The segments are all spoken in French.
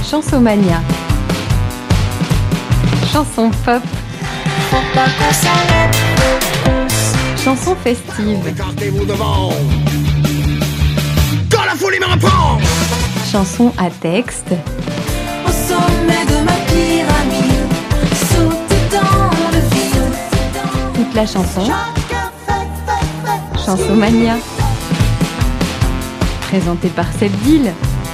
Chansomania. Chanson pop. Faut pas qu'on s'arrête. Chanson festive. Écartez-vous devant. Quand la folie me reprend. Chanson à texte. Au sommet de ma pyramide, sauter dans le vide. Toute la chanson. Chansomania. Présentée par Sebdil.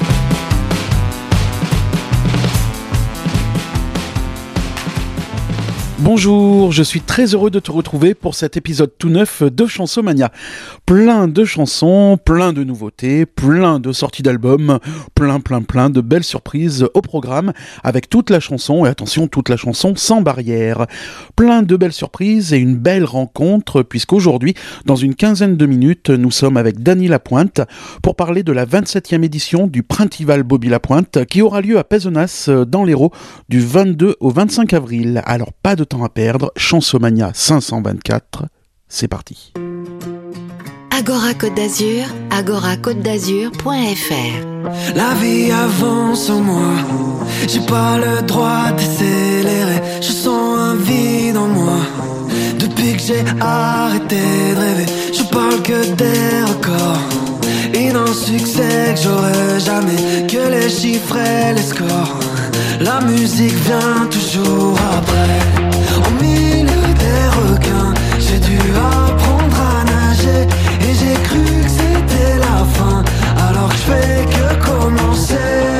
Bonjour, je suis très heureux de te retrouver pour cet épisode tout neuf de Chansomania. Plein de chansons, plein de nouveautés, plein de sorties d'albums, plein de belles surprises au programme avec toute la chanson, et attention, toute la chanson sans barrière. Plein de belles surprises et une belle rencontre puisqu'aujourd'hui, dans une quinzaine de minutes, nous sommes avec Dany Lapointe pour parler de la 27e édition du Printival Bobby Lapointe qui aura lieu à Pézenas dans l'Hérault du 22 au 25 avril. Alors pas de temps à perdre, Chansomania 524, c'est parti. Agora Côte d'Azur, agoracôtedazur.fr. La vie avance en moi, j'ai pas le droit d'accélérer. Je sens un vide en moi, depuis que j'ai arrêté de rêver. Je parle que des records et d'un succès que j'aurai jamais, que les chiffres et les scores. La musique vient toujours après. Au milieu des requins, j'ai dû apprendre à nager. Et j'ai cru que c'était la fin, alors que je fais que commencer.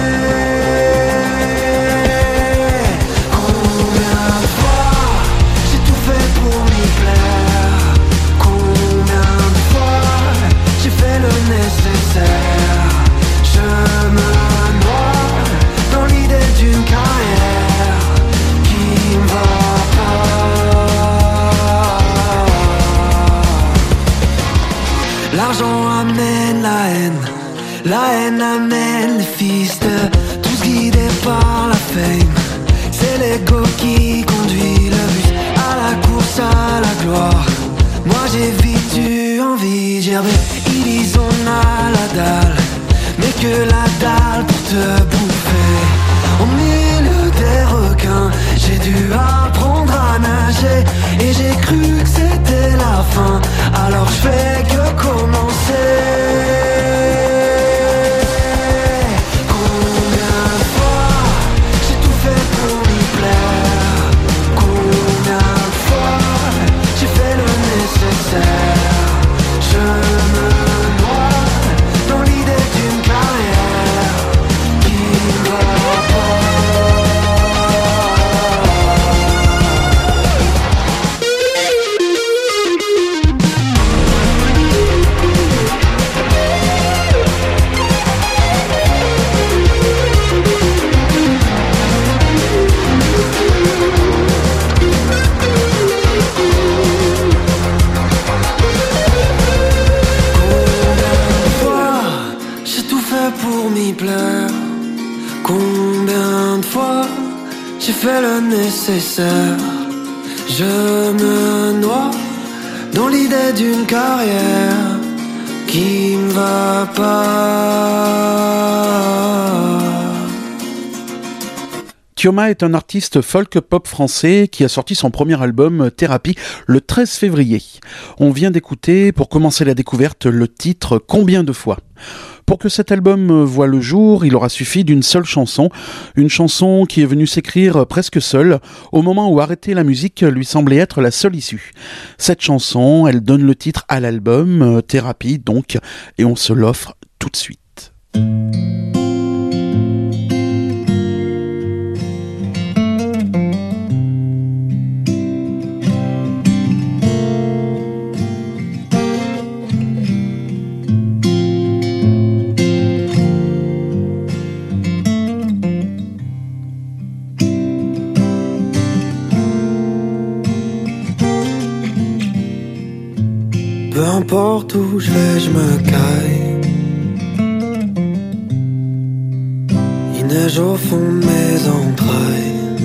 Combien de fois j'ai tout fait pour m'y plaire? Combien de fois j'ai fait le nécessaire? Je me noie dans l'idée d'une carrière qui me va pas. L'argent amène la haine amène les fils de tous guidés par la fame. C'est l'ego qui conduit le bus à la course à la gloire. Moi j'ai vite eu envie de gerber, ils disent on a la dalle, mais que la dalle pour te bouffer. Au milieu des requins, j'ai dû apprendre à nager. Et j'ai cru que c'était la fin, alors je fais que commencer. Combien de fois j'ai tout fait pour m'y plaire? Combien de fois j'ai fait le nécessaire? Je me noie dans l'idée d'une carrière qui me va pas. Pour m'y plaire, combien de fois j'ai fait le nécessaire? Je me noie dans l'idée d'une carrière qui me va pas. Tioma est un artiste folk-pop français qui a sorti son premier album Thérapie le 13 février. On vient d'écouter, pour commencer la découverte, le titre Combien de fois ? Pour que cet album voie le jour, il aura suffi d'une seule chanson, une chanson qui est venue s'écrire presque seule, au moment où arrêter la musique lui semblait être la seule issue. Cette chanson, elle donne le titre à l'album, Thérapie donc, et on se l'offre tout de suite. Peu importe où je vais, je me caille. Il neige au fond de mes entrailles.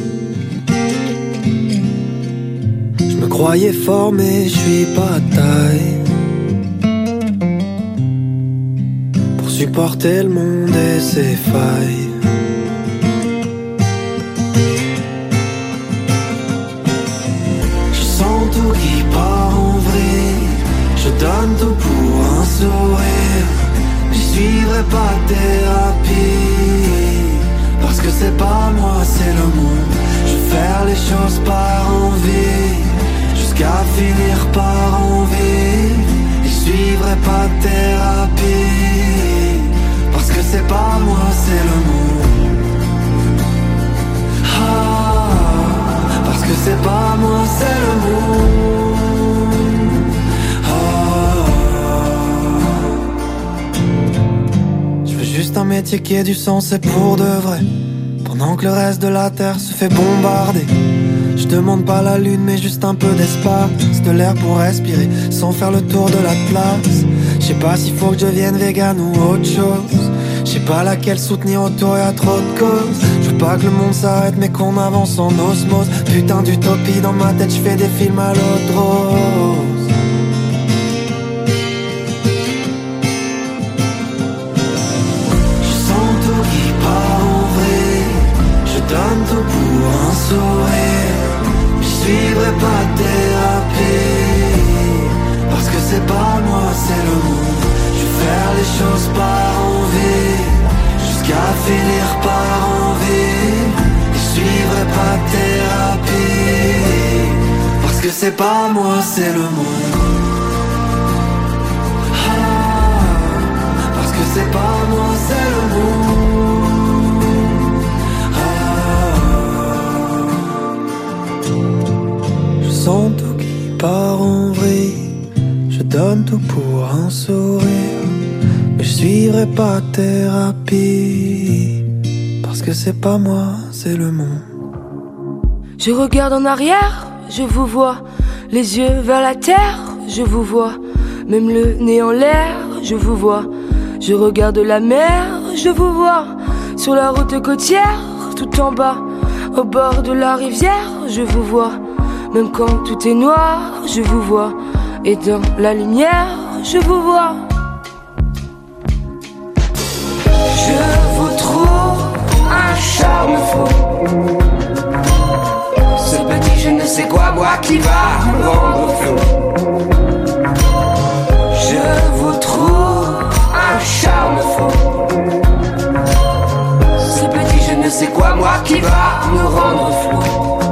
Je me croyais fort mais je suis pas de taille pour supporter le monde et ses failles. donne tout pour un sourire. Je suivrai pas de thérapie, parce que c'est pas moi, c'est le monde. Je vais faire les choses par envie, jusqu'à finir par envie. Je suivrai pas de thérapie, parce que c'est pas moi, c'est le monde. Parce que c'est pas moi, c'est le monde. Je veux juste un métier qui ait du sens, c'est pour de vrai. Pendant que le reste de la terre se fait bombarder. Je demande pas la lune mais juste un peu d'espace, de l'air pour respirer sans faire le tour de la place. Je sais pas s'il faut que je devienne vegan ou autre chose. Je sais pas laquelle soutenir, autour y'a trop de causes. Je veux pas que le monde s'arrête mais qu'on avance en osmose. Putain d'utopie dans ma tête, je fais des films à l'eau de rose. Je sens tout qui part en vrille, je donne tout pour un sourire. Je suivrai pas de thérapie, parce que c'est pas moi, c'est le monde. Je vais faire les choses par envie, jusqu'à finir par envie. Je suivrai pas de thérapie, parce que c'est pas moi, c'est le monde. Parce que c'est pas moi, c'est le monde. Je sens tout qui part en vrille, je donne tout pour un sourire. Mais je suivrai pas de thérapie, parce que c'est pas moi, c'est le monde. Je regarde en arrière, je vous vois, les yeux vers la terre, je vous vois, même le nez en l'air, je vous vois. Je regarde la mer, je vous vois, sur la route côtière, tout en bas, au bord de la rivière, je vous vois. Même quand tout est noir, je vous vois, et dans la lumière, je vous vois. Je vous trouve un charme fou, ce petit je ne sais quoi, moi qui va me rendre fou. Je vous trouve un charme fou, ce petit je ne sais quoi, moi qui va me rendre fou.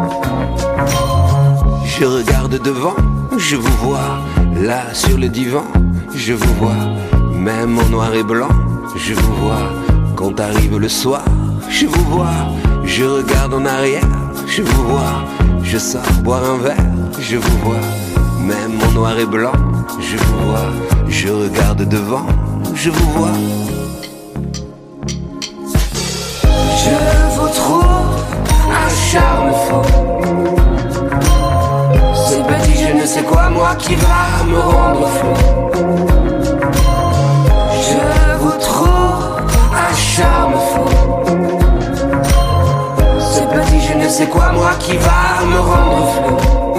Je regarde devant, je vous vois, là sur le divan, je vous vois, même en noir et blanc, je vous vois, quand arrive le soir, je vous vois, je regarde en arrière, je vous vois, je sors boire un verre, je vous vois, même en noir et blanc, je vous vois, je regarde devant, je vous vois. Je vous trouve un charme fou, ce petit je ne sais quoi, moi qui va me rendre fou. Je vous trouve un charme fou, ce petit je ne sais quoi, moi qui va me rendre fou.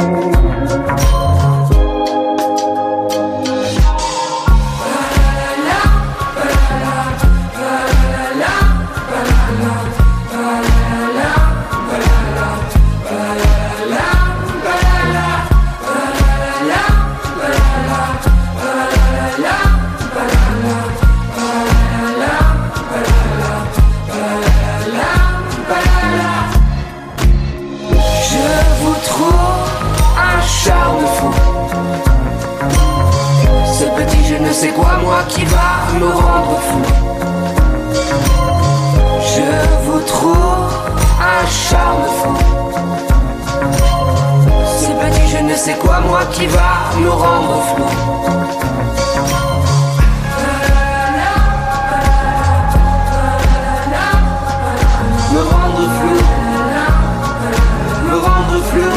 C'est quoi moi qui va me rendre fou? Je vous trouve un charme fou, ce petit je ne sais quoi moi qui va me rendre fou. Me rendre flou, me rendre flou.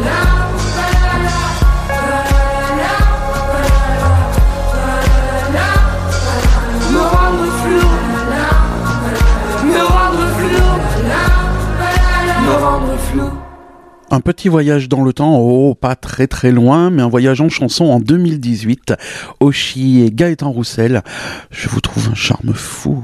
Un petit voyage dans le temps, oh, pas très très loin, mais un voyage en chanson en 2018. Oshi et Gaëtan Roussel, je vous trouve un charme fou.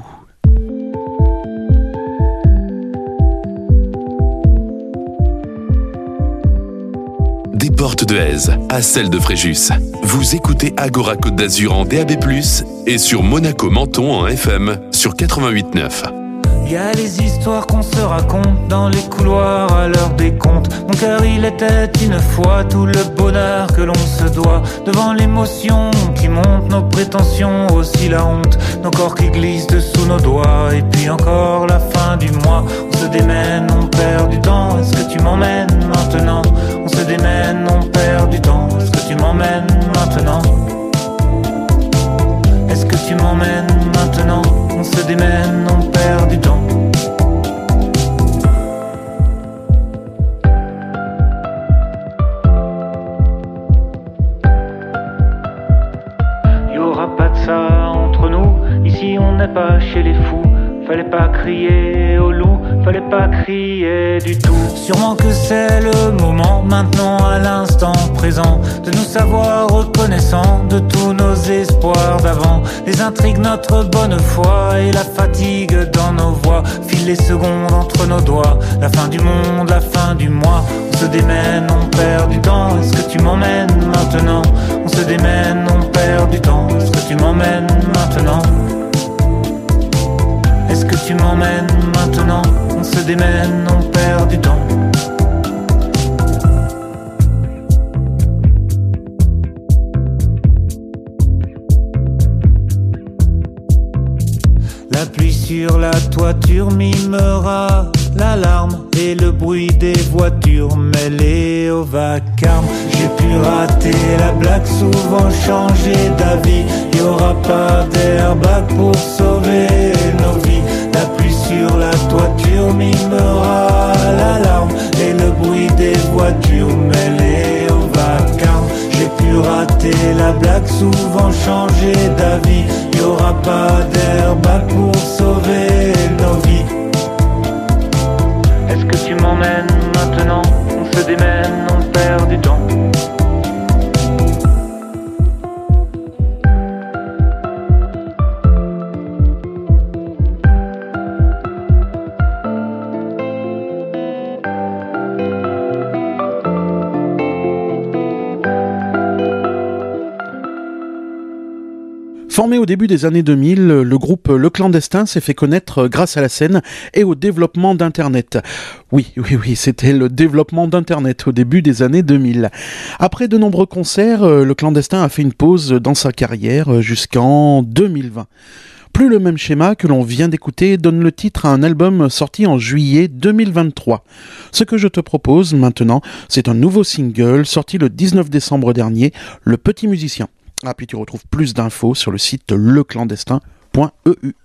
Des porte de Èze à celle de Fréjus. Vous écoutez Agora Côte d'Azur en DAB+, et sur Monaco Menton en FM sur 88.9. Y a les histoires qu'on se raconte dans les couloirs à l'heure des comptes. Mon cœur il était une fois tout le bonheur que l'on se doit. Devant l'émotion qui monte, nos prétentions aussi la honte. Nos corps qui glissent dessous nos doigts. Et puis encore la fin du mois. On se démène, on perd du temps. Est-ce que tu m'emmènes maintenant? On se démène, on perd du temps. Est-ce que tu m'emmènes maintenant? Est-ce que tu m'emmènes maintenant? On se démène, on perd du temps. Y'aura pas de ça entre nous. Ici on n'est pas chez les fous. Fallait pas crier au loup, fallait pas crier du tout. Sûrement que c'est le moment, maintenant à l'instant présent, de nous savoir reconnaissants de tous nos espoirs d'avant. Les intrigues, notre bonne foi et la fatigue dans nos voix. File les secondes entre nos doigts, la fin du monde, la fin du mois. On se démène, on perd du temps. Est-ce que tu m'emmènes maintenant? On se démène, on perd du temps. Est-ce que tu m'emmènes maintenant? Est-ce que tu m'emmènes maintenant? On se démène, on perd du temps. La pluie sur la toiture mimera l'alarme et le bruit des voitures mêlés au vacarme. J'ai pu rater la blague, souvent changer d'avis. Y'aura pas d'airbag pour sauver nos vies. La pluie sur la toiture mimera l'alarme et le bruit des voitures mêlés au vacarme. J'ai pu rater la blague, souvent changer d'avis. Y'aura pas d'airbag pour sauver nos vies. Est-ce que tu m'emmènes maintenant? On se démène, on perd du temps. Formé au début des années 2000, le groupe Le Clandestin s'est fait connaître grâce à la scène et au développement d'Internet. Oui, c'était le développement d'Internet au début des années 2000. Après de nombreux concerts, Le Clandestin a fait une pause dans sa carrière jusqu'en 2020. Plus le même schéma que l'on vient d'écouter donne le titre à un album sorti en juillet 2023. Ce que je te propose maintenant, c'est un nouveau single sorti le 19 décembre dernier, Le Petit Musicien. Ah, puis tu retrouves plus d'infos sur le site leclandestin.eu.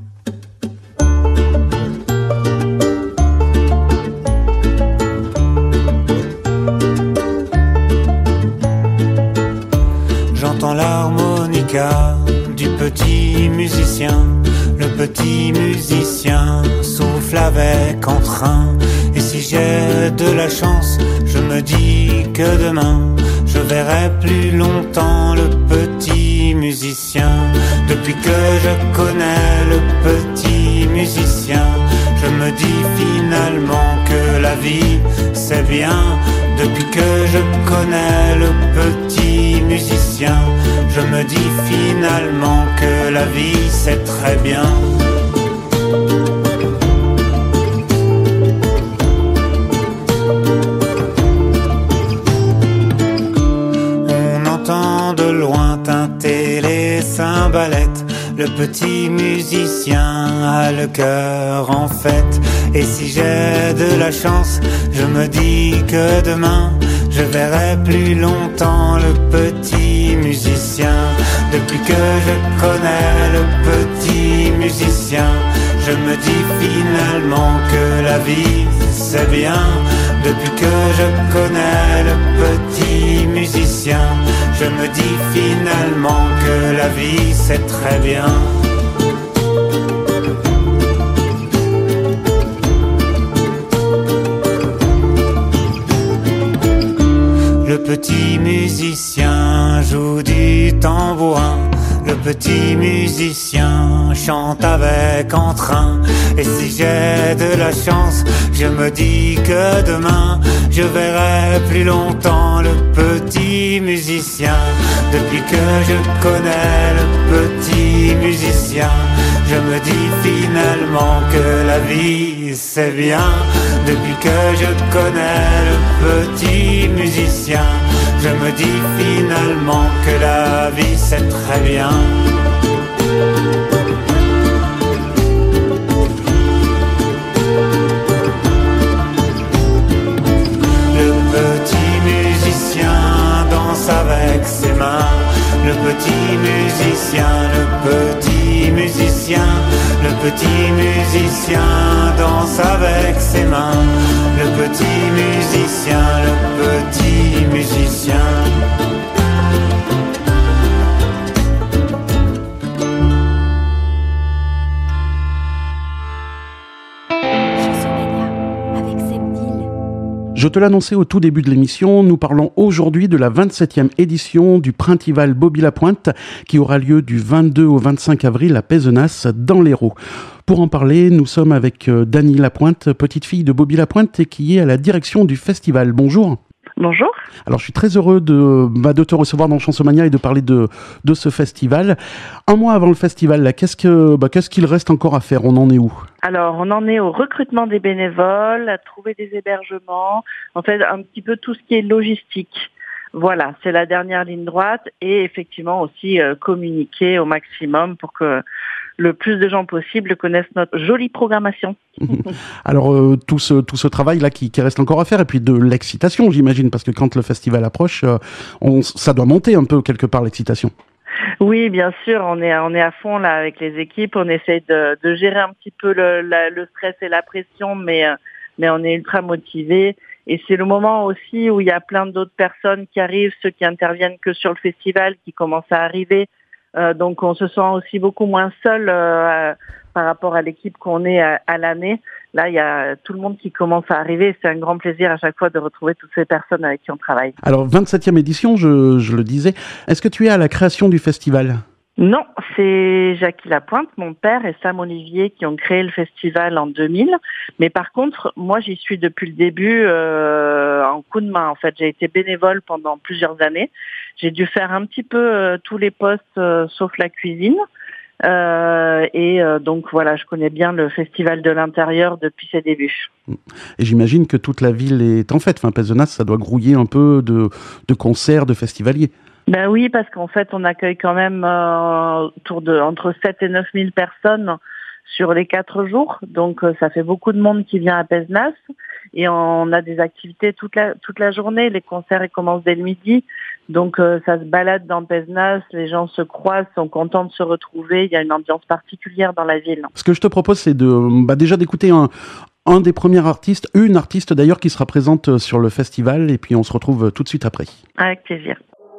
J'entends l'harmonica du petit musicien. Le petit musicien souffle avec entrain. Et si j'ai de la chance, je me dis que demain je verrai plus longtemps le petit musicien. Depuis que je connais le petit musicien, je me dis finalement que la vie c'est bien. Depuis que je connais le petit musicien, je me dis finalement que la vie c'est très bien. De loin teinter les cymbalettes, le petit musicien a le cœur en fête. Et si j'ai de la chance, je me dis que demain je verrai plus longtemps le petit musicien. Depuis que je connais le petit musicien, je me dis finalement que la vie c'est bien. Depuis que je connais le petit musicien, je me dis finalement que la vie c'est très bien. Le petit musicien joue du tambourin. Le petit musicien chante avec entrain. Et si j'ai de la chance, je me dis que demain je verrai plus longtemps le petit musicien. Depuis que je connais le petit musicien, je me dis finalement que la vie c'est bien. Depuis que je connais le petit musicien, je me dis finalement que la vie c'est très bien. Le petit musicien danse avec ses mains. Le petit musicien, le petit musicien, le petit musicien danse avec ses mains. Le petit musicien, le petit musicien. Je te l'annonçais au tout début de l'émission, nous parlons aujourd'hui de la 27e édition du Printival Bobby-la-Pointe qui aura lieu du 22 au 25 avril à Pézenas dans l'Hérault. Pour en parler, nous sommes avec Dany Lapointe, petite fille de Bobby-la-Pointe et qui est à la direction du festival. Bonjour. Bonjour. Alors je suis très heureux de te recevoir dans Chansomania et de parler de ce festival. Un mois avant le festival, là, qu'est-ce qu'il reste encore à faire ? On en est où ? Alors on en est au recrutement des bénévoles, à trouver des hébergements, en fait un petit peu tout ce qui est logistique. Voilà, c'est la dernière ligne droite et effectivement aussi communiquer au maximum pour que le plus de gens possible connaissent notre jolie programmation. Alors tout ce travail là qui reste encore à faire et puis de l'excitation j'imagine parce que quand le festival approche ça doit monter un peu quelque part l'excitation. Oui, bien sûr, on est à fond là avec les équipes, on essaie de gérer un petit peu le stress et la pression mais on est ultra motivés et c'est le moment aussi où il y a plein d'autres personnes qui arrivent, ceux qui interviennent que sur le festival qui commencent à arriver. Donc on se sent aussi beaucoup moins seul par rapport à l'équipe qu'on est à l'année. Là, il y a tout le monde qui commence à arriver. C'est un grand plaisir à chaque fois de retrouver toutes ces personnes avec qui on travaille. Alors, 27e édition, je le disais. Est-ce que tu es à la création du festival ? Non, c'est Jackie Lapointe, mon père, et Sam Olivier qui ont créé le festival en 2000. Mais par contre, moi, j'y suis depuis le début en coup de main. En fait, j'ai été bénévole pendant plusieurs années. J'ai dû faire un petit peu tous les postes sauf la cuisine. Donc voilà, je connais bien le festival de l'intérieur depuis ses débuts. Et j'imagine que toute la ville est en fête. Enfin, Pézenas, ça doit grouiller un peu de concerts, de festivaliers. Ben oui, parce qu'en fait, on accueille quand même entre 7 et 9 000 personnes sur les 4 jours. Donc, ça fait beaucoup de monde qui vient à Pézenas. Et on a des activités toute la journée. Les concerts, ils commencent dès le midi. Donc, ça se balade dans Pézenas. Les gens se croisent, sont contents de se retrouver. Il y a une ambiance particulière dans la ville. Ce que je te propose, c'est déjà d'écouter un des premiers artistes, une artiste d'ailleurs, qui sera présente sur le festival. Et puis, on se retrouve tout de suite après. Avec plaisir.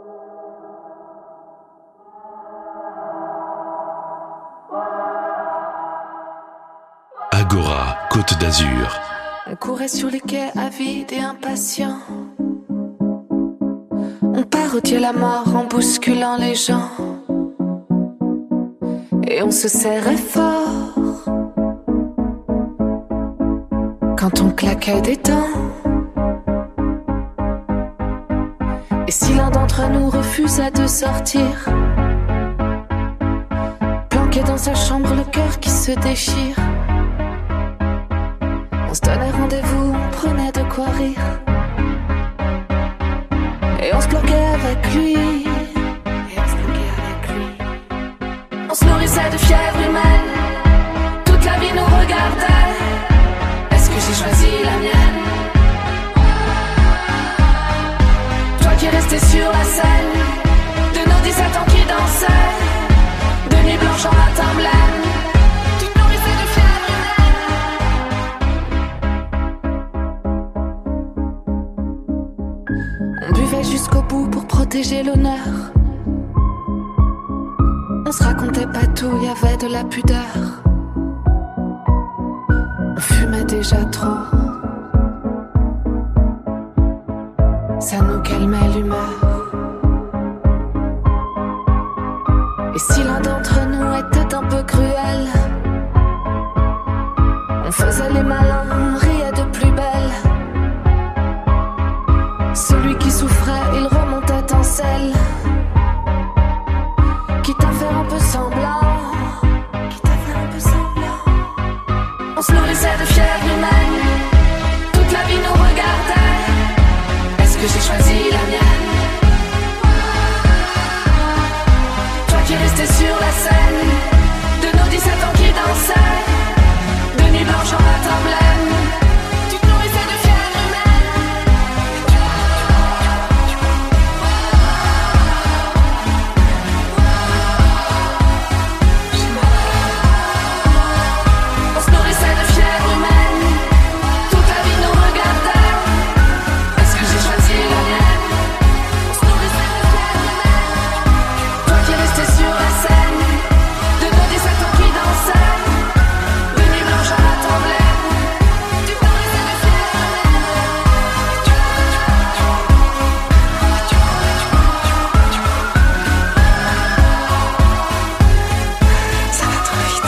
Agora, Côte d'Azur. On courait sur les quais avides et impatients. On parodiait la mort en bousculant les gens. Et on se serrait fort quand on claquait des dents. Et si l'un d'entre nous refusait de sortir, planqué dans sa chambre, le cœur qui se déchire, on se donnait rendez-vous, on prenait de quoi rire. Et on se bloquait avec lui. On se nourrissait de fièvre humaine. Toute la vie nous regardait. Est-ce que j'ai choisi la mienne? Toi qui restais sur la scène de nos 17 ans qui dansaient, de nuit blanche en matin blême. Tu te nourrissais de fièvre humaine. On buvait jusqu'au bout pour protéger l'honneur. On se racontait pas tout, y avait de la pudeur. On fumait déjà trop. Ça nous calmait l'humeur. Et si l'un faisait les malins, riait de plus belle. Celui qui souffrait, il remontait en selle. Quitte à faire un peu semblant, on se nourrissait de fièvre humaine. Toute la vie nous regardait. Est-ce que j'ai choisi la mienne? Toi qui restais sur la scène, de nos 17 ans qui dansaient, de nuit blanche en matin blême. Tu te nourrissais de fièvre humaine. On se nourrissait de fièvre humaine. Toute la vie nous regardait. Est-ce que j'ai choisi la mienne? On se nourrissait de fièvre humaine. Toi qui restais sur la scène, de nos 17 ans qui dansaient, de nuit blanche en matin blême. Tu te nourrissais de fièvre humaine. Ça va trop vite.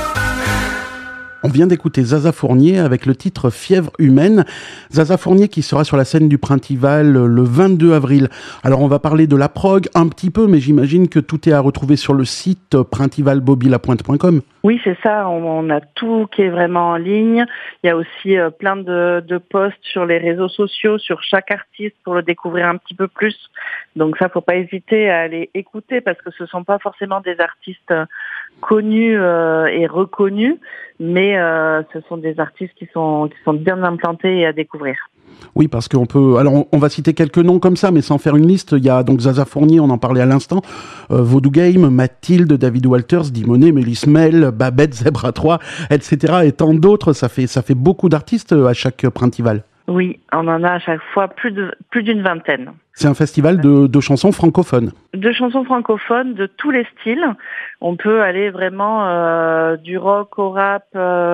On vient d'écouter Zaza Fournier avec le titre Fièvre humaine. Zaza Fournier qui sera sur la scène du Printival le 22 avril. Alors on va parler de la prog un petit peu, mais j'imagine que tout est à retrouver sur le site printivalbobylapointe.com. Oui, c'est ça. On a tout qui est vraiment en ligne. Il y a aussi plein de posts sur les réseaux sociaux sur chaque artiste pour le découvrir un petit peu plus. Donc ça, faut pas hésiter à aller écouter parce que ce sont pas forcément des artistes connus et reconnus, mais ce sont des artistes qui sont bien implantés et à découvrir. Oui, parce qu'on peut... Alors, on va citer quelques noms comme ça, mais sans faire une liste. Il y a donc Zaza Fournier, on en parlait à l'instant, Voodoo Game, Mathilde, David Walters, Dimonet, Mélis Mel, Babette, Zebra 3, etc. Et tant d'autres. Ça fait beaucoup d'artistes à chaque Printival. Oui, on en a à chaque fois plus d'une vingtaine. C'est un festival de chansons francophones. De chansons francophones, de tous les styles. On peut aller vraiment du rock au rap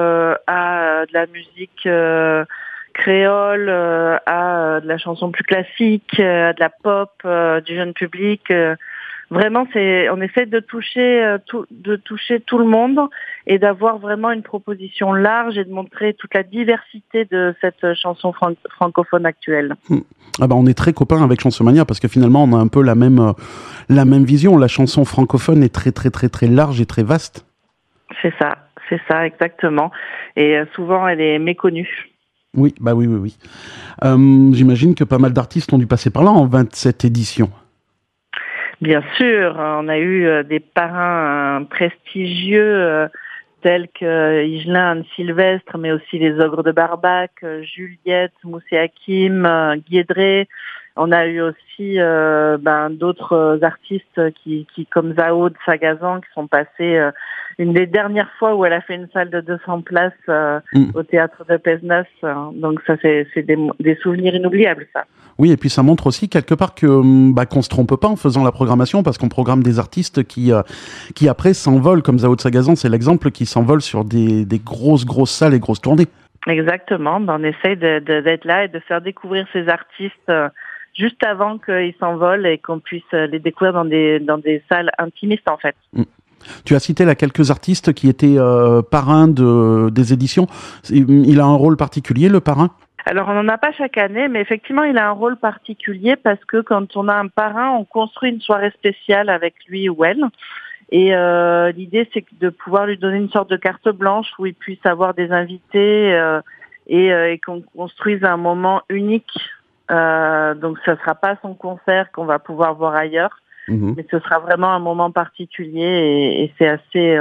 à de la musique créole, à de la chanson plus classique, à de la pop, du jeune public. Vraiment, on essaie de toucher tout le monde et d'avoir vraiment une proposition large et de montrer toute la diversité de cette chanson francophone actuelle. Ah bah on est très copains avec Chansomania parce que finalement on a un peu la même vision. La chanson francophone est très très très très large et très vaste. C'est ça exactement. Et souvent elle est méconnue. Oui, bah oui. J'imagine que pas mal d'artistes ont dû passer par là en 27 éditions. Bien sûr, on a eu des parrains prestigieux tels que Higelin, Anne Sylvestre, mais aussi les Ogres de Barbac, Juliette, Moussé Hakim, Guédré. On a eu aussi d'autres artistes qui comme Zao de Sagazan, qui sont passés une des dernières fois où elle a fait une salle de 200 places au théâtre de Pézenas. Donc ça, c'est des souvenirs inoubliables, ça. Oui, et puis ça montre aussi quelque part qu'on se trompe pas en faisant la programmation, parce qu'on programme des artistes qui après s'envolent, comme Zao de Sagazan, c'est l'exemple, qui s'envolent sur des grosses salles et grosses tournées. Exactement, on essaye d'être là et de faire découvrir ces artistes juste avant qu'ils s'envolent et qu'on puisse les découvrir dans des salles intimistes, en fait. Tu as cité là quelques artistes qui étaient parrains des éditions. Il a un rôle particulier, le parrain ? Alors, on n'en a pas chaque année, mais effectivement, il a un rôle particulier parce que quand on a un parrain, on construit une soirée spéciale avec lui ou elle. Et l'idée, c'est de pouvoir lui donner une sorte de carte blanche où il puisse avoir des invités et qu'on construise un moment unique. Donc, ce ne sera pas son concert qu'on va pouvoir voir ailleurs, mais ce sera vraiment un moment particulier et c'est assez...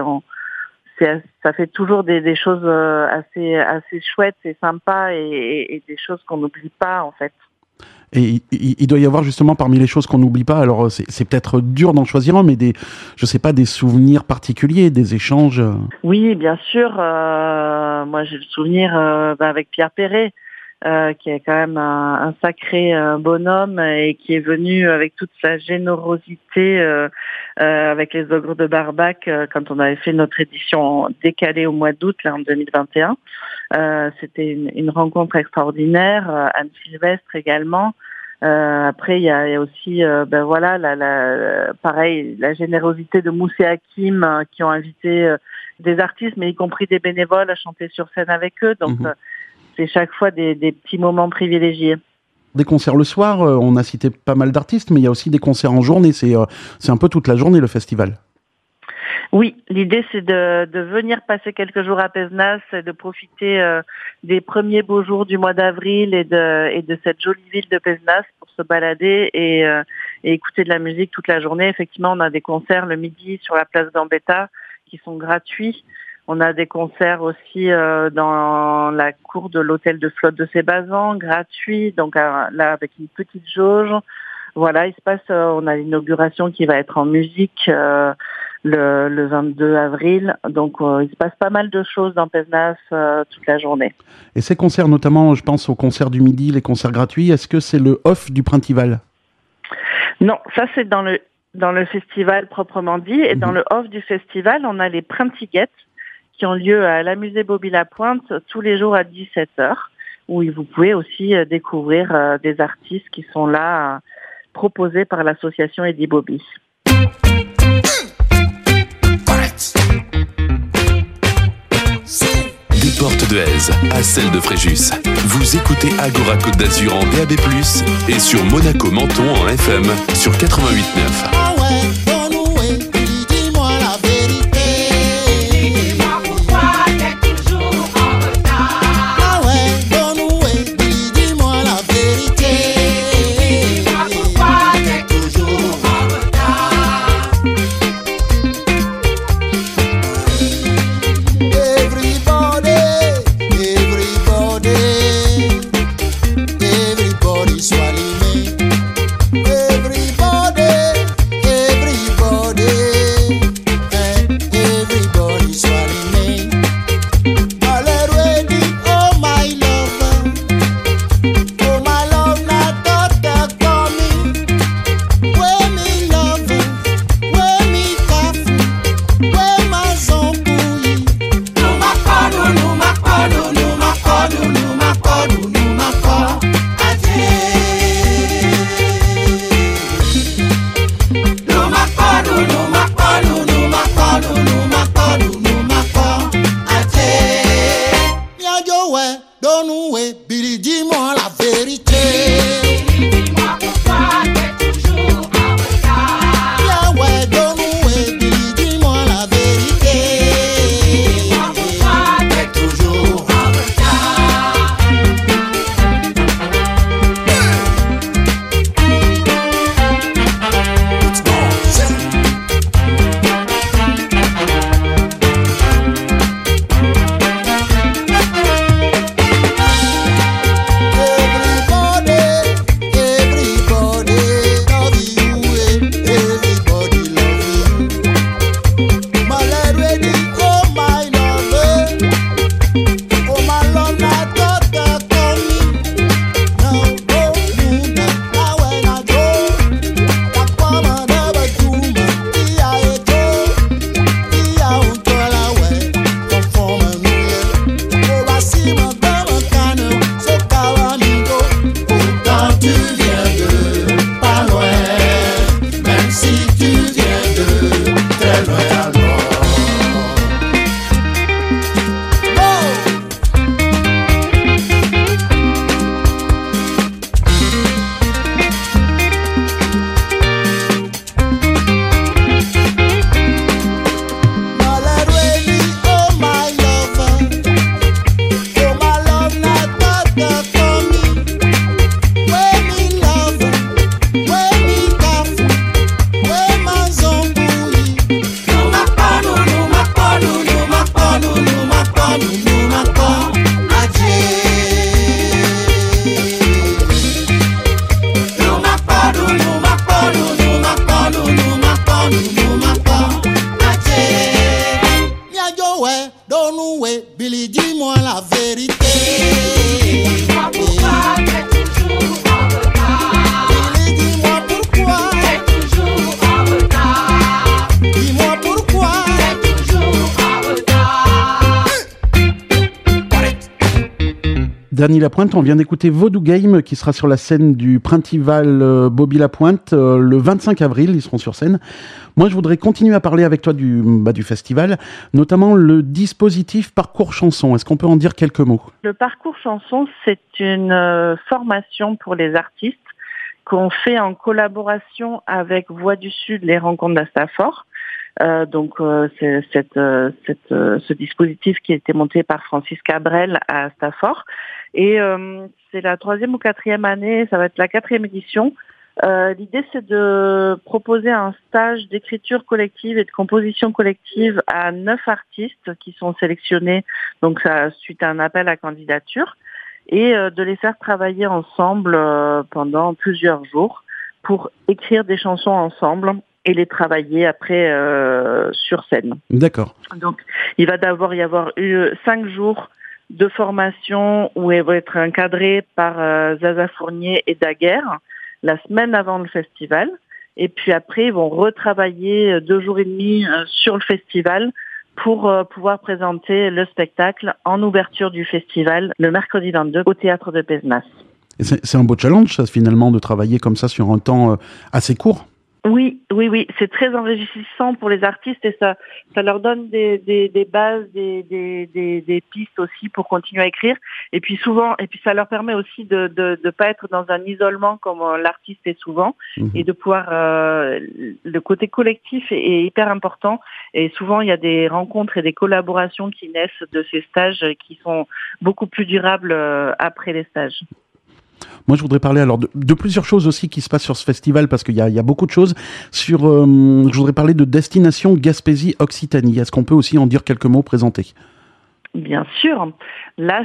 ça fait toujours des choses assez chouettes et sympas et des choses qu'on n'oublie pas, en fait. Et il doit y avoir justement parmi les choses qu'on n'oublie pas, alors c'est peut-être dur d'en choisir un, mais des souvenirs particuliers, des échanges. Oui, bien sûr. Moi, j'ai le souvenir avec Pierre Perret, qui est quand même un sacré bonhomme et qui est venu avec toute sa générosité avec les Ogres de Barbac quand on avait fait notre édition décalée au mois d'août là en 2021. C'était une rencontre extraordinaire. Anne Sylvestre également. Après il y a aussi pareil la générosité de Moussé Hakim qui ont invité des artistes, mais y compris des bénévoles, à chanter sur scène avec eux. Donc, c'est chaque fois des petits moments privilégiés. Des concerts le soir, on a cité pas mal d'artistes, mais il y a aussi des concerts en journée. C'est un peu toute la journée, le festival. Oui, l'idée c'est de venir passer quelques jours à Pézenas et de profiter des premiers beaux jours du mois d'avril et de cette jolie ville de Pézenas pour se balader et écouter de la musique toute la journée. Effectivement, on a des concerts le midi sur la place Gambetta qui sont gratuits. On a des concerts aussi dans la cour de l'hôtel de flotte de Sébazan, gratuits, donc là avec une petite jauge. Voilà, il se passe, on a l'inauguration qui va être en musique le 22 avril. Donc, il se passe pas mal de choses dans Pézenas toute la journée. Et ces concerts, notamment, je pense aux concerts du midi, les concerts gratuits, est-ce que c'est le off du Printival ? Non, ça c'est dans le festival proprement dit. Et dans le off du festival, on a les Printiguettes qui ont lieu à la Musée Bobby-Lapointe tous les jours à 17h, où vous pouvez aussi découvrir des artistes qui sont là, proposés par l'association Eddie Bobby. Des portes de Aise à celle de Fréjus. Vous écoutez Agora Côte d'Azur en DAB+, et sur Monaco Menton en FM sur 88.9. Ah ouais, donne-nous, dis-moi la vérité. Dis-moi pourquoi t'es toujours en retard. Ah ouais, donne-nous, dis-moi la vérité. Dis-moi pourquoi t'es toujours en retard. Everybody swallow me. Everybody. Dany Lapointe, on vient d'écouter Vaudou Game qui sera sur la scène du Printival Bobby Lapointe le 25 avril, ils seront sur scène. Moi, je voudrais continuer à parler avec toi du festival, notamment le dispositif Parcours Chanson. Est-ce qu'on peut en dire quelques mots ? Le Parcours Chanson, c'est une formation pour les artistes qu'on fait en collaboration avec Voix du Sud, les rencontres d'Astafor. C'est ce dispositif qui a été monté par Francis Cabrel à Astafor. Et c'est la 3e ou 4e année, ça va être la 4e édition. L'idée, c'est de proposer un stage d'écriture collective et de composition collective à 9 artistes qui sont sélectionnés, donc ça suite à un appel à candidature, et de les faire travailler ensemble pendant plusieurs jours pour écrire des chansons ensemble et les travailler après sur scène. D'accord. Donc, il va d'abord y avoir eu 5 jours de formation où elle va être encadrée par Zaza Fournier et Daguerre la semaine avant le festival. Et puis après, ils vont retravailler 2 jours et demi sur le festival pour pouvoir présenter le spectacle en ouverture du festival le mercredi 22 au Théâtre de Pézenas. Et c'est un beau challenge, ça, finalement, de travailler comme ça sur un temps assez court. Oui, c'est très enrichissant pour les artistes et ça leur donne des bases, des pistes aussi pour continuer à écrire. Et puis ça leur permet aussi de pas être dans un isolement comme l'artiste est souvent, et de pouvoir le côté collectif est hyper important. Et souvent il y a des rencontres et des collaborations qui naissent de ces stages qui sont beaucoup plus durables après les stages. Moi, je voudrais parler alors de plusieurs choses aussi qui se passent sur ce festival, parce qu'il y a beaucoup de choses. Je voudrais parler de Destination Gaspésie-Occitanie. Est-ce qu'on peut aussi en dire quelques mots, présenter ? Bien sûr. Là,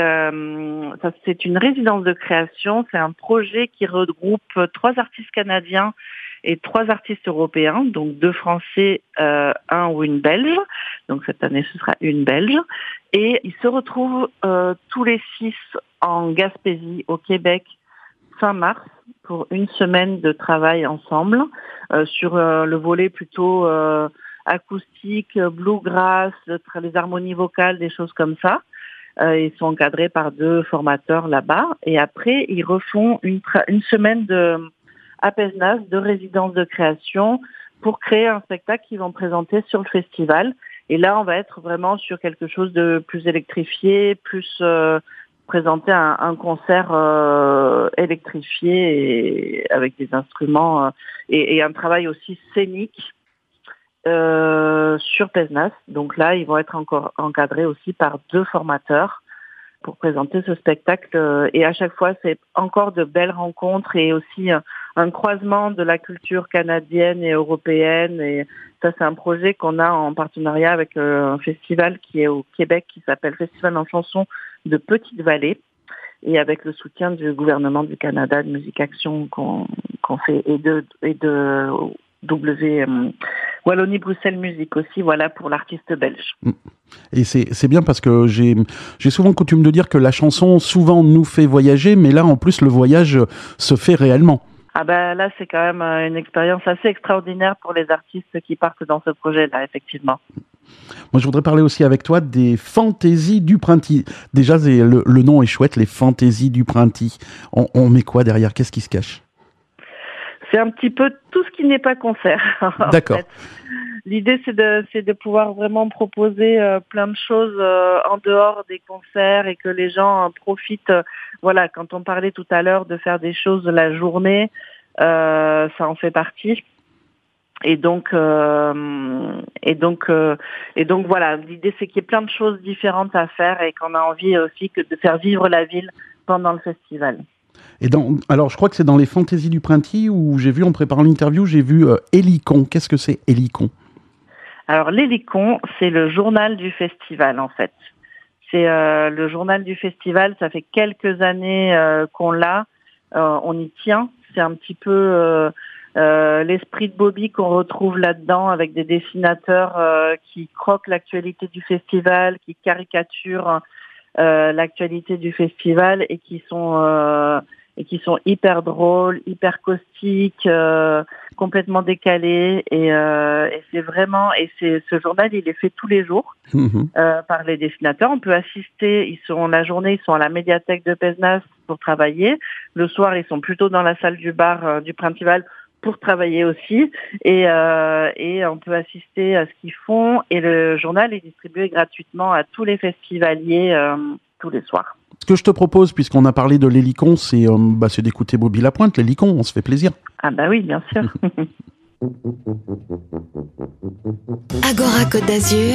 c'est une résidence de création. C'est un projet qui regroupe 3 artistes canadiens et 3 artistes européens, donc 2 Français, un ou une Belge. Donc cette année, ce sera une Belge. Et ils se retrouvent tous les 6 en Gaspésie, au Québec, fin mars, pour une semaine de travail ensemble, sur le volet plutôt acoustique, bluegrass, les harmonies vocales, des choses comme ça. Ils sont encadrés par 2 formateurs là-bas. Et après, ils refont une semaine à Pézenas de résidence de création pour créer un spectacle qu'ils vont présenter sur le festival. Et là, on va être vraiment sur quelque chose de plus électrifié, plus présenter un concert électrifié et avec des instruments et un travail aussi scénique sur Pézenas. Donc là, ils vont être encore encadrés aussi par 2 formateurs pour présenter ce spectacle. Et à chaque fois, c'est encore de belles rencontres et aussi un croisement de la culture canadienne et européenne. Et ça, c'est un projet qu'on a en partenariat avec un festival qui est au Québec, qui s'appelle Festival en chanson de Petite-Vallée, et avec le soutien du gouvernement du Canada, de Musique Action qu'on fait, et de Wallonie-Bruxelles Musique aussi, voilà, pour l'artiste belge. Et c'est bien parce que j'ai souvent coutume de dire que la chanson souvent nous fait voyager, mais là en plus le voyage se fait réellement. Ah ben là c'est quand même une expérience assez extraordinaire pour les artistes qui partent dans ce projet-là, effectivement. Moi je voudrais parler aussi avec toi des Fantaisies du Printemps. Déjà le nom est chouette, les Fantaisies du Printemps. On met quoi derrière ? Qu'est-ce qui se cache ? C'est un petit peu tout ce qui n'est pas concert. D'accord. En fait. L'idée, c'est de pouvoir vraiment proposer plein de choses en dehors des concerts et que les gens profitent. Voilà, quand on parlait tout à l'heure de faire des choses la journée, ça en fait partie. Et donc voilà, l'idée, c'est qu'il y ait plein de choses différentes à faire et qu'on a envie aussi de faire vivre la ville pendant le festival. Et alors, je crois que c'est dans les Fantaisies du Printemps où j'ai vu, en préparant l'interview, j'ai vu Hélicon. Qu'est-ce que c'est Hélicon ? Alors, l'Hélicon, c'est le journal du festival, en fait. C'est le journal du festival, ça fait quelques années qu'on l'a, on y tient. C'est un petit peu l'esprit de Bobby qu'on retrouve là-dedans, avec des dessinateurs qui croquent l'actualité du festival, qui caricaturent l'actualité du festival et qui sont et qui sont hyper drôles, hyper caustiques, complètement décalés. Et c'est vraiment, ce journal, il est fait tous les jours par les dessinateurs. On peut assister, la journée, ils sont à la médiathèque de Pézenas pour travailler. Le soir, ils sont plutôt dans la salle du bar du Printemps pour travailler aussi, et on peut assister à ce qu'ils font, et le journal est distribué gratuitement à tous les festivaliers tous les soirs. Ce que je te propose, puisqu'on a parlé de l'hélicon, c'est d'écouter Bobby Lapointe, l'hélicon, on se fait plaisir. Ah bah oui, bien sûr. Agora Côte d'Azur,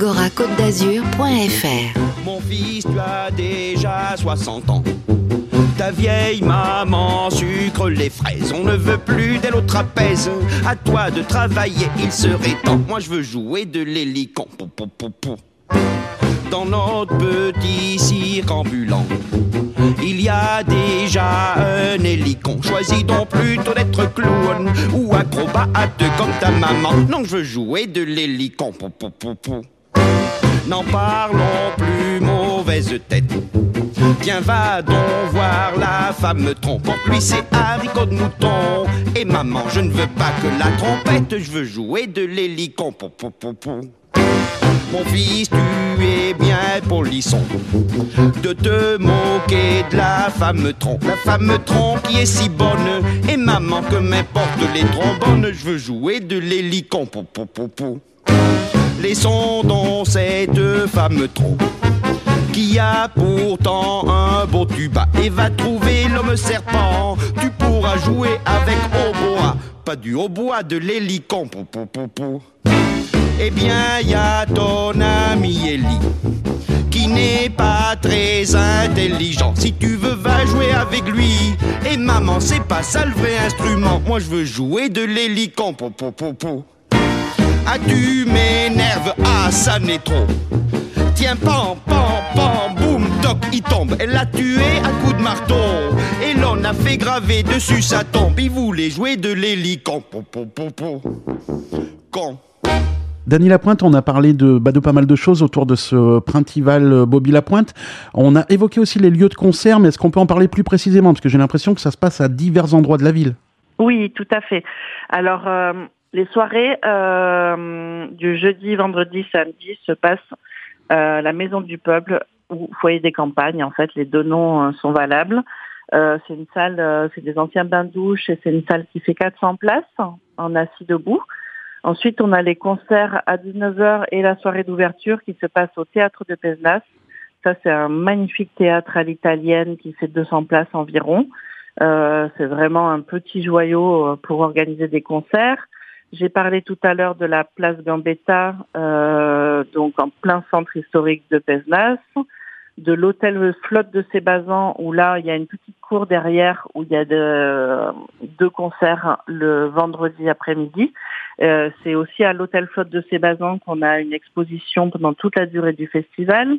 agoracôtedazur.fr. Mon fils, tu as déjà 60 ans. Ta vieille maman sucre les fraises. On ne veut plus d'elle au trapèze. À toi de travailler, il serait temps. Moi je veux jouer de l'hélicon. Pou, pou, pou, pou. Dans notre petit cirque ambulant, il y a déjà un hélicon. Choisis donc plutôt d'être clown ou acrobate comme ta maman. Non, je veux jouer de l'hélicon. Pou, pou, pou, pou. N'en parlons plus, mauvaise tête. Tiens, va donc voir la femme trompe. Lui, c'est haricot de mouton. Et maman, je ne veux pas que la trompette. Je veux jouer de l'hélicon. Pou, pou, pou, pou. Mon fils, tu es bien polisson de te moquer de la femme tronc. La femme tronc qui est si bonne. Et maman, que m'importe les trombones. Je veux jouer de l'hélicon. Pou, pou, pou, pou. Laissons donc cette femme tronc qui a pourtant un beau tuba et va trouver l'homme serpent. Tu pourras jouer avec hautbois, pas du hautbois, de l'hélicon. Pou, pou, pou, pou. Eh bien, y a ton ami Eli qui n'est pas très intelligent. Si tu veux, va jouer avec lui. Et maman, c'est pas ça le vrai instrument. Moi, je veux jouer de l'hélicon. Pou, pou, pou, pou. Ah, tu m'énerves, ah, ça n'est trop. Tiens, pam, pam, pam, boum, toc, il tombe. Elle l'a tué à coups de marteau. Et l'on a fait graver dessus sa tombe. Il voulait jouer de l'hélicon. Pou, pou, pou, pou. Con. Dany Lapointe, on a parlé de pas mal de choses autour de ce Printival Bobby Lapointe. On a évoqué aussi les lieux de concert, mais est-ce qu'on peut en parler plus précisément? Parce que j'ai l'impression que ça se passe à divers endroits de la ville. Oui, tout à fait. Alors, les soirées du jeudi, vendredi, samedi se passent à la Maison du Peuple ou Foyer des Campagnes. En fait, les deux noms sont valables. C'est une salle, c'est des anciens bains-douches et c'est une salle qui fait 400 places en assis debout. Ensuite, on a les concerts à 19h et la soirée d'ouverture qui se passe au Théâtre de Pézenas. Ça, c'est un magnifique théâtre à l'italienne qui fait 200 places environ. C'est vraiment un petit joyau pour organiser des concerts. J'ai parlé tout à l'heure de la place Gambetta, donc en plein centre historique de Pézenas, de l'hôtel Flotte de Sébazan, où là, il y a une petite cour derrière où il y a deux concerts le vendredi après-midi. C'est aussi à l'hôtel Flotte de Sébazan qu'on a une exposition pendant toute la durée du festival.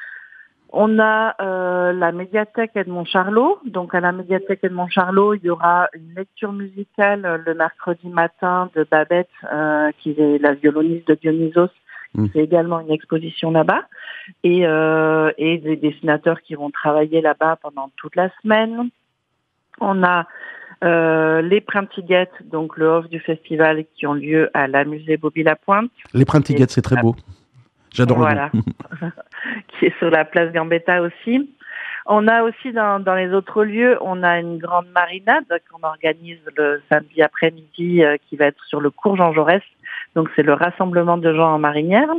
On a la médiathèque Edmond Charlot. Donc à la médiathèque Edmond Charlot, il y aura une lecture musicale le mercredi matin de Babette, qui est la violoniste de Dionysos. C'est également une exposition là-bas. Et des dessinateurs qui vont travailler là-bas pendant toute la semaine. On a les Printemps, donc le off du festival, qui ont lieu à la musée Bobby Lapointe. Les Printemps, c'est très beau. J'adore voilà. Le nom. Qui est sur la place Gambetta aussi. On a aussi dans les autres lieux, on a une grande marinade qu'on organise le samedi après-midi qui va être sur le cours Jean Jaurès. Donc c'est le rassemblement de gens en marinière.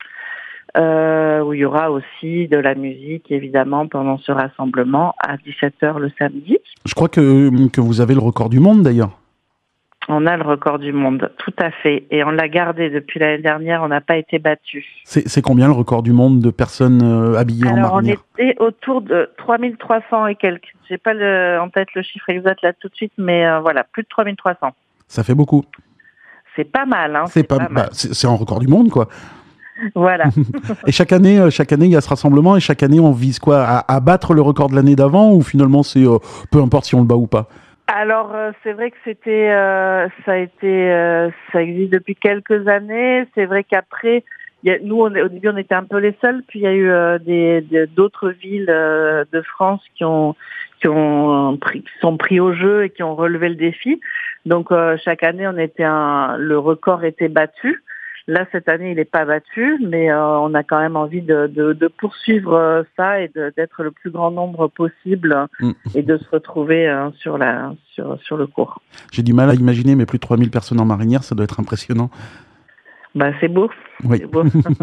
Où il y aura aussi de la musique, évidemment, pendant ce rassemblement à 17h le samedi. Je crois que vous avez le record du monde, d'ailleurs. On a le record du monde, tout à fait. Et on l'a gardé depuis l'année dernière, on n'a pas été battu. C'est combien le record du monde de personnes habillées en marinière? On était autour de 3300 et quelques. J'ai pas en tête le chiffre exact là tout de suite, mais voilà, plus de 3300. Ça fait beaucoup. C'est pas mal, hein. C'est un record du monde, quoi. Voilà. Et chaque année, il y a ce rassemblement et chaque année, on vise quoi? À battre le record de l'année d'avant ou finalement, c'est peu importe si on le bat ou pas? Alors, c'est vrai que ça existe depuis quelques années. C'est vrai qu'après, nous, au début, on était un peu les seuls, puis il y a eu d'autres villes de France qui sont pris au jeu et qui ont relevé le défi. Donc chaque année, le record était battu. Là, cette année, il n'est pas battu, mais on a quand même envie de poursuivre ça et d'être le plus grand nombre possible et de se retrouver sur le cours. J'ai du mal à imaginer, mais plus de 3000 personnes en marinière, ça doit être impressionnant. C'est beau. Oui. C'est beau.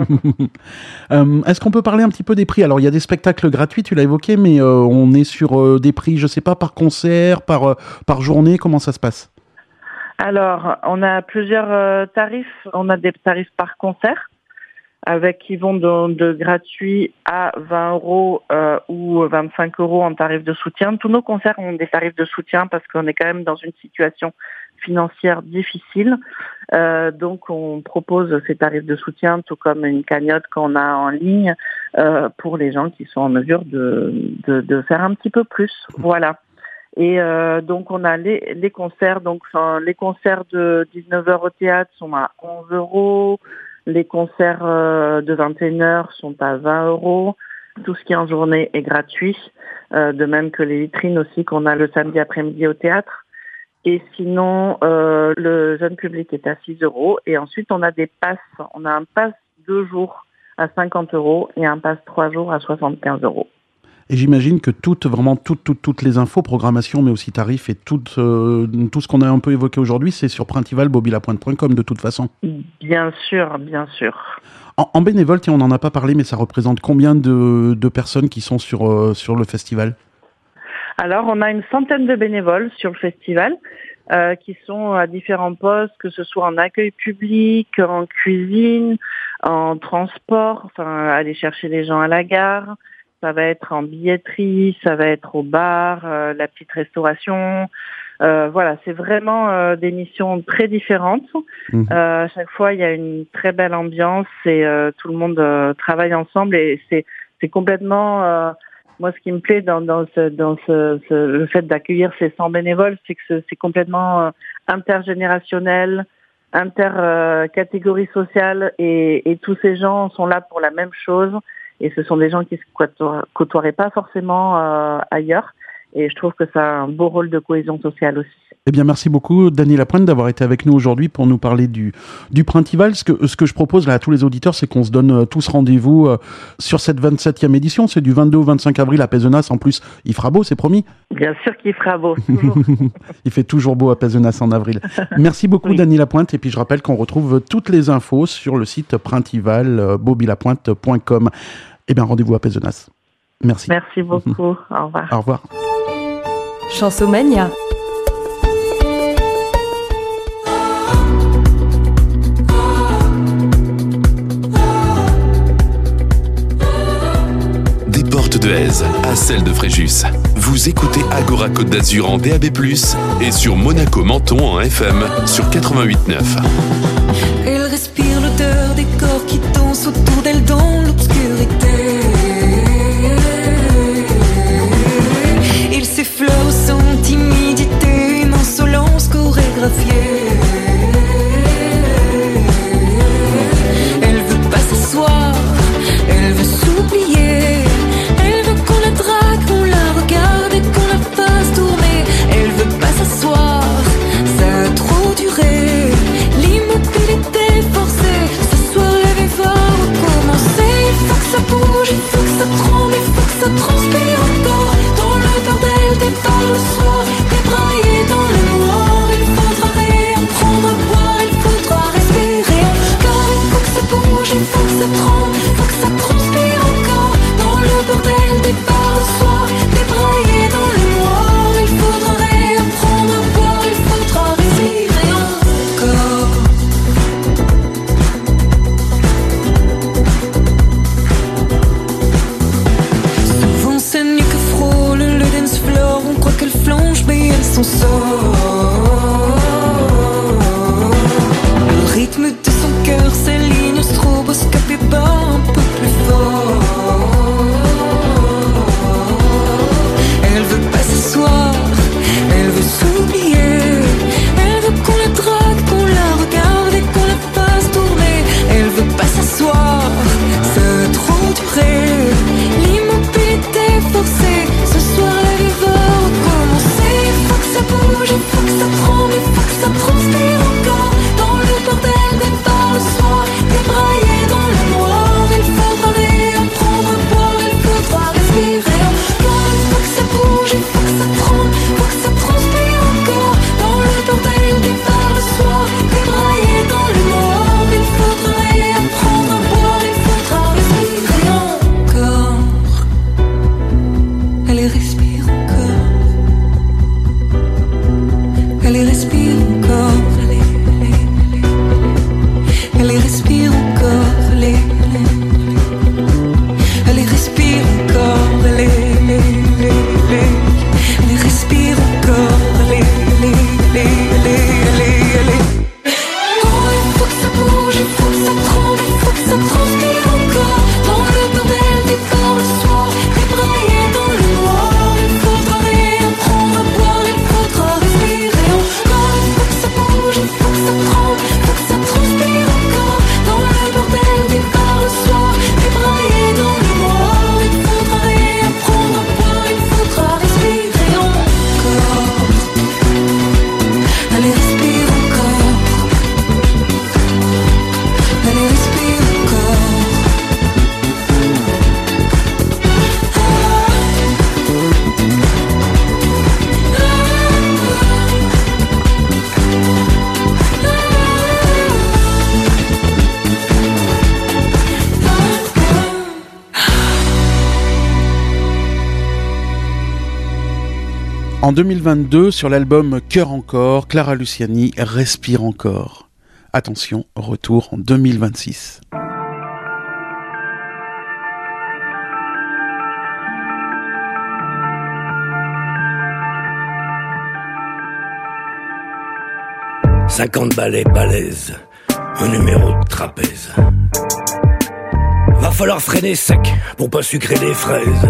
Est-ce qu'on peut parler un petit peu des prix ? Alors, il y a des spectacles gratuits, tu l'as évoqué, mais on est sur des prix, je ne sais pas, par concert, par journée, comment ça se passe ? Alors, on a plusieurs tarifs. On a des tarifs par concert, qui vont de gratuit à 20 € ou 25 € en tarif de soutien. Tous nos concerts ont des tarifs de soutien parce qu'on est quand même dans une situation financière difficile. Donc, on propose ces tarifs de soutien, tout comme une cagnotte qu'on a en ligne pour les gens qui sont en mesure de faire un petit peu plus. Voilà. Et donc on a les concerts, donc les concerts de 19h au théâtre sont à 11 €, les concerts de 21h sont à 20 €, tout ce qui est en journée est gratuit, de même que les vitrines aussi qu'on a le samedi après-midi au théâtre. Et sinon le jeune public est à 6 € et ensuite on a des passes, on a un pass 2 jours à 50 € et un pass 3 jours à 75 €. Et j'imagine que toutes les infos, programmation, mais aussi tarifs et tout ce qu'on a un peu évoqué aujourd'hui, c'est sur printival-bobylapointe.com de toute façon. Bien sûr, bien sûr. En bénévole, on n'en a pas parlé, mais ça représente combien de personnes qui sont sur le festival ? Alors, on a une centaine de bénévoles sur le festival qui sont à différents postes, que ce soit en accueil public, en cuisine, en transport, aller chercher les gens à la gare. Ça va être en billetterie, ça va être au bar, la petite restauration. Voilà, c'est vraiment des missions très différentes. À chaque fois, il y a une très belle ambiance et tout le monde travaille ensemble et c'est complètement... moi, ce qui me plaît dans le fait d'accueillir ces 100 bénévoles, c'est que c'est complètement intergénérationnel, intercatégorie sociale et tous ces gens sont là pour la même chose. Et ce sont des gens qui se côtoieraient pas forcément ailleurs. Et je trouve que ça a un beau rôle de cohésion sociale aussi. Eh bien, merci beaucoup, Dany Lapointe, d'avoir été avec nous aujourd'hui pour nous parler du Printival. Ce que je propose là à tous les auditeurs, c'est qu'on se donne tous rendez-vous sur cette 27e édition. C'est du 22 au 25 avril à Pézenas. En plus, il fera beau, c'est promis. Bien sûr qu'il fera beau, toujours. Il fait toujours beau à Pézenas en avril. Merci beaucoup, oui. Dany Lapointe. Et puis, je rappelle qu'on retrouve toutes les infos sur le site printival-bobylapointe.com. Eh bien, rendez-vous à Pézenas. Merci. Merci beaucoup. Au revoir. Au revoir. Chansomania. Des portes de Aise à celle de Fréjus. Vous écoutez Agora Côte d'Azur en DAB+, et sur Monaco Menton en FM sur 88.9. Elle respire l'odeur des corps qui dansent autour d'elle dans l'obscurité. Il s'effleure sans timidité, une insolence chorégraphiée. Elle veut pas s'asseoir, elle veut s'oublier. Elle veut qu'on la drague, qu'on la regarde et qu'on la fasse tourner. Elle veut pas s'asseoir, ça a trop duré. L'immobilité forcée, ce soir la vie va recommencer. Il faut que ça bouge, il faut que ça tremble, il faut que ça transpire encore. Dans le bordel des bars le soir, débraillé dans le noir. Il faudra réapprendre à boire, il faudra respirer encore. Il faut que ça bouge, il faut que ça tremble, il faut que ça transpire encore. Dans le bordel des bars le soir, débraillé dans le noir. Il faudra réapprendre à boire, il faudra respirer encore. Souvent c'est mieux que En 2022, sur l'album Cœur encore, Clara Luciani respire encore. Attention, retour en 2026. « 50 balais balèzes, un numéro de trapèze. Va falloir freiner sec pour pas sucrer les fraises.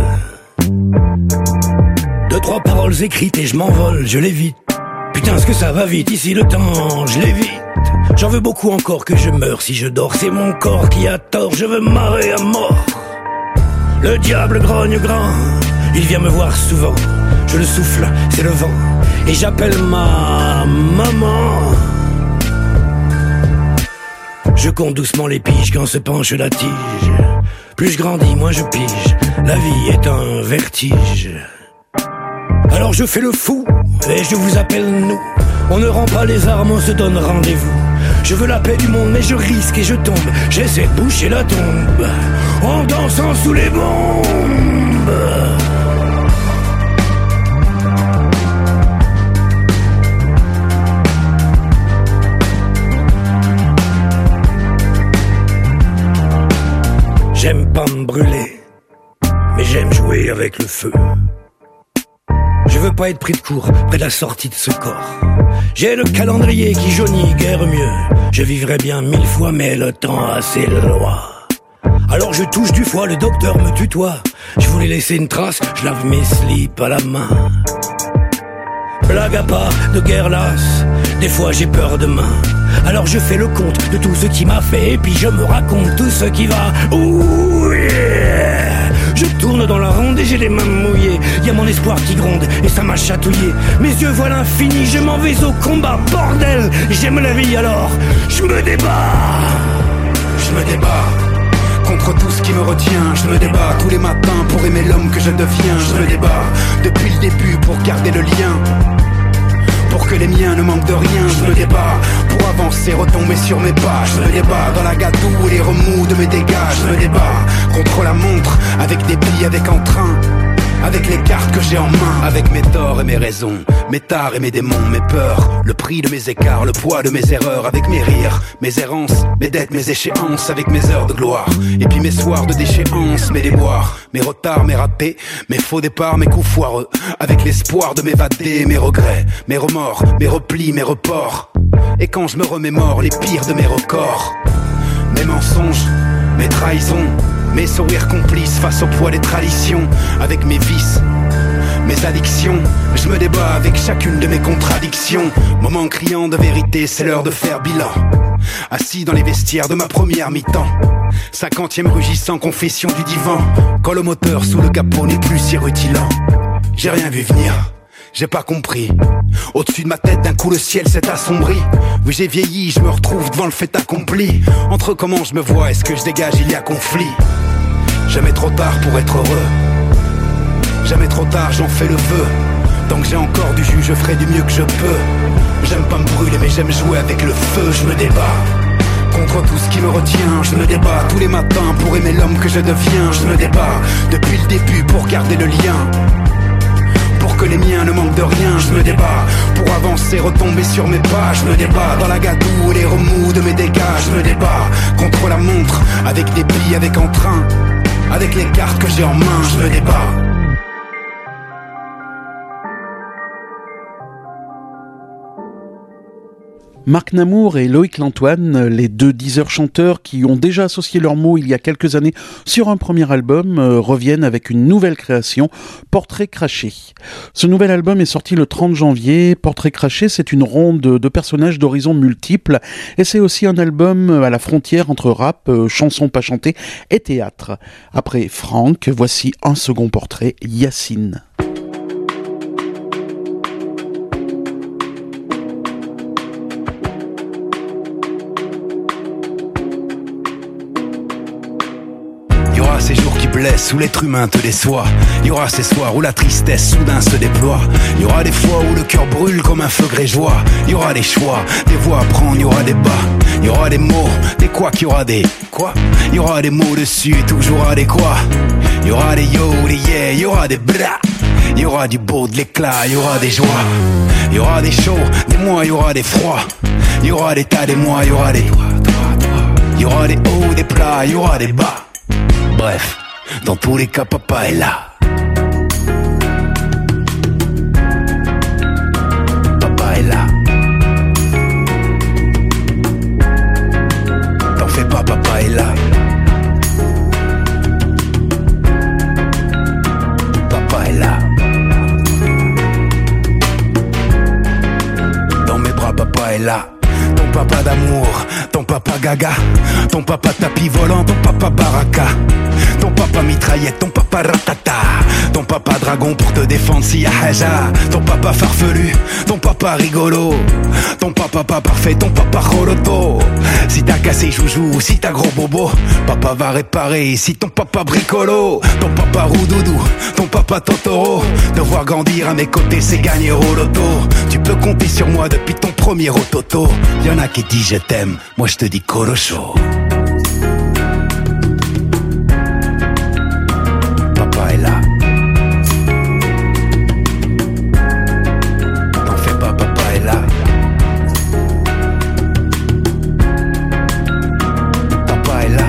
2-3 paroles écrites et je m'envole, je l'évite. Putain, ce que ça va vite, ici le temps, je l'évite. J'en veux beaucoup encore que je meure si je dors. C'est mon corps qui a tort, je veux marrer à mort. Le diable grogne grand, il vient me voir souvent. Je le souffle, c'est le vent, et j'appelle ma maman. Je compte doucement les piges quand se penche la tige. Plus je grandis, moins je pige. La vie est un vertige. Alors je fais le fou, et je vous appelle nous. On ne rend pas les armes, on se donne rendez-vous. Je veux la paix du monde, mais je risque et je tombe. J'essaie de boucher la tombe, en dansant sous les bombes. J'aime pas me brûler, mais j'aime jouer avec le feu. Je veux pas être pris de court près de la sortie de ce corps. J'ai le calendrier qui jaunit, guère mieux. Je vivrais bien 1000 fois, mais le temps a ses lois. Alors je touche du foie, le docteur me tutoie. Je voulais laisser une trace, je lave mes slips à la main. Blague à pas, de guerre lasse, des fois j'ai peur demain. Alors je fais le compte de tout ce qui m'a fait, et puis je me raconte tout ce qui va. Ouh yeah. Je tourne dans la ronde et j'ai les mains mouillées. Y'a mon espoir qui gronde et ça m'a chatouillé. Mes yeux voient l'infini, je m'en vais au combat, bordel. J'aime la vie alors, je me débat. Je me débat contre tout ce qui me retient. Je me débat tous les matins pour aimer l'homme que je deviens. Je me débat depuis le début pour garder le lien, pour que les miens ne manquent de rien. Je me débat pour avancer, retomber sur mes pas. Je me débat dans la gadoue et les remous de mes dégâts. Je me débat contre la montre, avec des billes, avec entrain, avec les cartes que j'ai en main, avec mes torts et mes raisons, mes tares et mes démons, mes peurs, le prix de mes écarts, le poids de mes erreurs, avec mes rires, mes errances, mes dettes, mes échéances, avec mes heures de gloire, et puis mes soirs de déchéance, mes déboires, mes retards, mes ratés, mes faux départs, mes coups foireux, avec l'espoir de m'évader, mes regrets, mes remords, mes replis, mes reports, et quand je me remémore les pires de mes records, mes mensonges, mes trahisons, mes sourires complices face au poids des traditions, avec mes vices, mes addictions. Je me débat avec chacune de mes contradictions. Moment criant de vérité, c'est l'heure de faire bilan. Assis dans les vestiaires de ma première mi-temps, 50e rugissant, confession du divan. Quand le moteur sous le capot n'est plus si rutilant. J'ai rien vu venir, j'ai pas compris. Au-dessus de ma tête d'un coup le ciel s'est assombri. Oui j'ai vieilli, je me retrouve devant le fait accompli. Entre comment je me vois et ce que je dégage il y a conflit. Jamais trop tard pour être heureux, jamais trop tard j'en fais le vœu. Tant que j'ai encore du jus je ferai du mieux que je peux. J'aime pas me brûler mais j'aime jouer avec le feu. Je me débat contre tout ce qui me retient. Je me débat tous les matins pour aimer l'homme que je deviens. Je me débat depuis le début pour garder le lien, pour que les miens ne manquent de rien. Je me débat pour avancer, retomber sur mes pas. Je me débat dans la gadoue et les remous de mes dégâts. Je me débat contre la montre, avec des billes, avec entrain, avec les cartes que j'ai en main. Je me débat. Marc Namour et Loïc Lantoine, les deux Deezer chanteurs qui ont déjà associé leurs mots il y a quelques années sur un premier album, reviennent avec une nouvelle création, Portrait craché. Ce nouvel album est sorti le 30 janvier. Portrait craché, c'est une ronde de personnages d'horizons multiples et c'est aussi un album à la frontière entre rap, chansons pas chantées et théâtre. Après Franck, voici un second portrait, Yacine. Ces jours qui blessent, où l'être humain te déçoit. Il y aura ces soirs où la tristesse soudain se déploie. Il y aura des fois où le cœur brûle comme un feu grégeois. Il y aura des choix, des voies à prendre, il y aura des bas. Il y aura des mots, des quoi, qu'il y aura des quoi. Il y aura des mots dessus et toujours des quoi. Il y aura des yo, des yeah, il y aura des bra. Il y aura du beau, de l'éclat, il y aura des joies. Il y aura des chauds, des mois, il y aura des froids. Il y aura des tas, des mois, il y aura des il y aura des hauts, des plats, il y aura des bas. Bref, dans tous les cas, papa est là. Papa est là. T'en fais pas, papa est là. Papa est là. Dans mes bras, papa est là. Ton papa d'amour, ton papa gaga, ton papa tapis volant, ton papa baraka, ton papa mitraillette, ton papa ratata, ton papa dragon pour te défendre si y'a haja, ton papa farfelu, ton papa rigolo, ton papa pas parfait, ton papa roloto. Si t'as cassé joujou, si t'as gros bobo, papa va réparer. Si ton papa bricolo, ton papa roudoudou, ton papa totoro, te voir grandir à mes côtés c'est gagner au loto. Tu peux compter sur moi depuis ton premier rototo. Y'en a qui disent je t'aime, moi je te dis colocho. Papa est là. T'en fais pas, papa est là. Papa est là.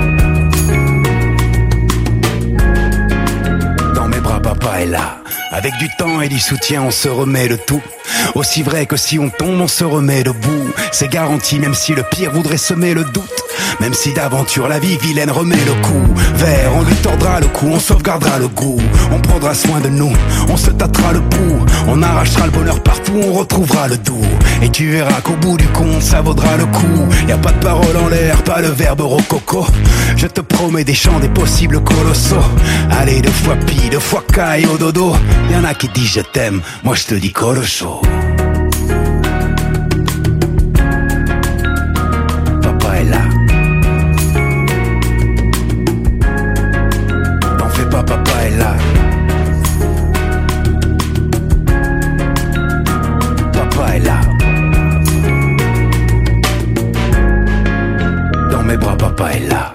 Dans mes bras, papa est là. Avec du temps et du soutien, on se remet le tout. Aussi vrai que si on tombe, on se remet debout. C'est garanti, même si le pire voudrait semer le doute. Même si d'aventure la vie vilaine remet le coup. Vert, on lui tordra le cou, on sauvegardera le goût. On prendra soin de nous, on se tâtera le pouls. On arrachera le bonheur partout, on retrouvera le doux. Et tu verras qu'au bout du compte, ça vaudra le coup. Y a pas de parole en l'air, pas le verbe rococo. Je te promets des champs, des possibles colossaux. Allez, 2 fois pi, 2 fois caille au dodo. Y'en a qui disent je t'aime, moi je te dis colocho. Papa est là. T'en fais pas, papa est là. Papa est là. Dans mes bras, papa est là.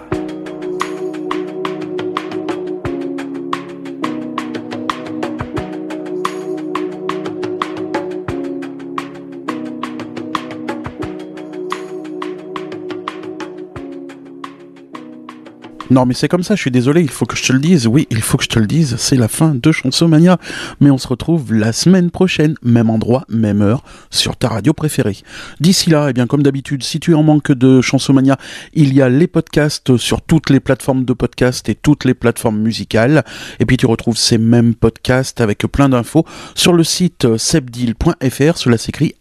Non mais c'est comme ça, je suis désolé, il faut que je te le dise, oui, il faut que je te le dise, c'est la fin de Chansomania, mais on se retrouve la semaine prochaine, même endroit, même heure, sur ta radio préférée. D'ici là, eh bien comme d'habitude, si tu en manques de Chansomania, il y a les podcasts sur toutes les plateformes de podcast et toutes les plateformes musicales, et puis tu retrouves ces mêmes podcasts avec plein d'infos sur le site sebdil.fr, cela s'écrit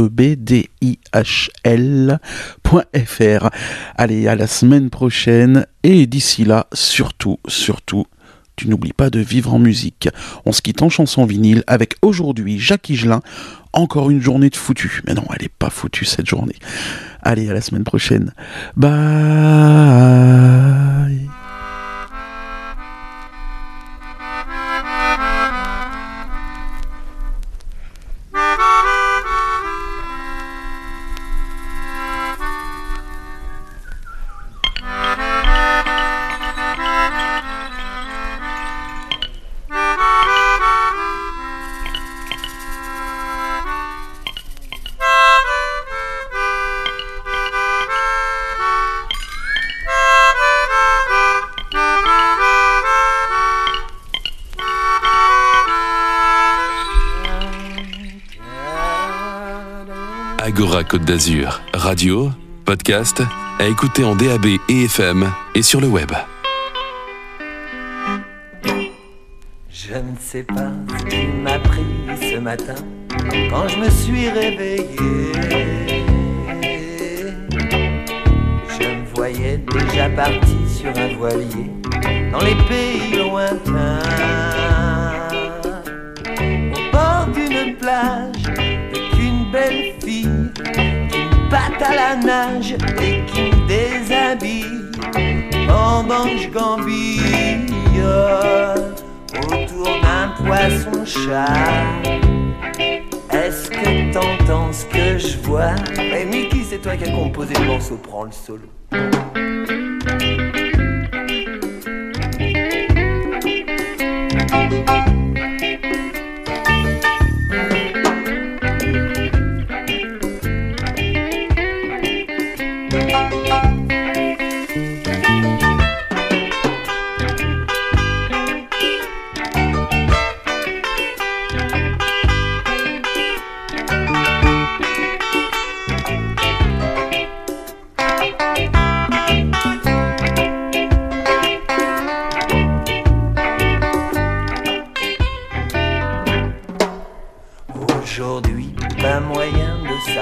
SEBDIHL.fr. Allez, à la semaine prochaine, et d'ici là, surtout, tu n'oublies pas de vivre en musique. On se quitte en chanson vinyle avec aujourd'hui Jacques Higelin, encore une journée de foutu. Mais non, elle est pas foutue cette journée. Allez, à la semaine prochaine. Bye. Agora Côte d'Azur, radio, podcast, à écouter en DAB et FM et sur le web. Je ne sais pas ce qui m'a pris ce matin quand je me suis réveillé. Je me voyais déjà parti sur un voilier dans les pays lointains, au bord d'une plage avec une belle fille qui me batte à la nage et qui me déshabille pendant que je gambille autour d'un poisson-chat. Est-ce que t'entends ce que je vois? Hey Mickey, c'est toi qui as composé le morceau, prends le solo.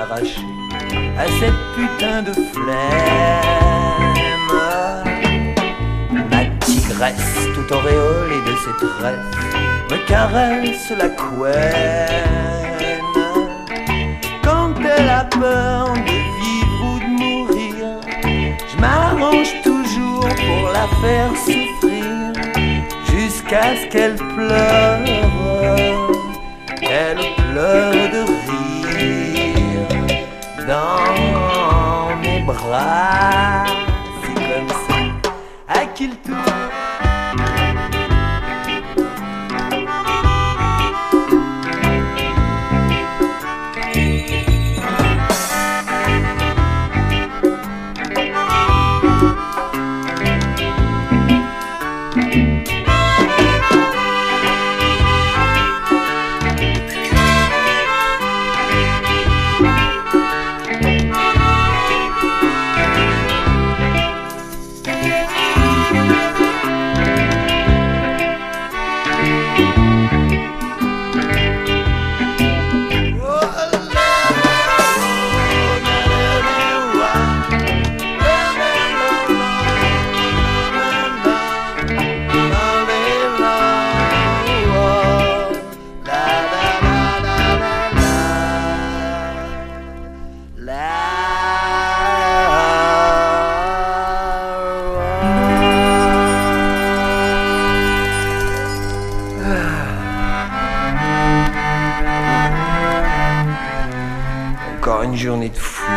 s'arracher à cette putain de flemme. Ma tigresse tout auréolée de ses tresses me caresse la couenne. Quand elle a peur de vivre ou de mourir, je m'arrange toujours pour la faire souffrir, jusqu'à ce qu'elle pleure. Elle pleure de rire dans mes bras. C'est comme ça, à qui le tour. Encore une journée de foot.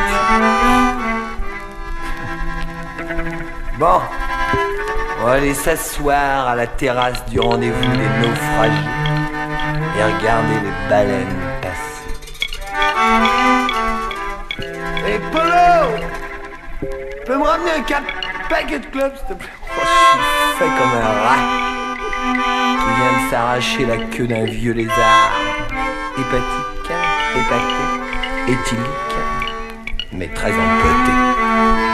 Bon, on va aller s'asseoir à la terrasse du rendez-vous des naufragés et regarder les baleines passer. Hey Polo, peux me ramener un paquet de clubs s'il te plaît? Oh, je suis fait comme un rat qui vient de s'arracher la queue d'un vieux lézard. Hépatique, épaté, éthylique, mais très empoté.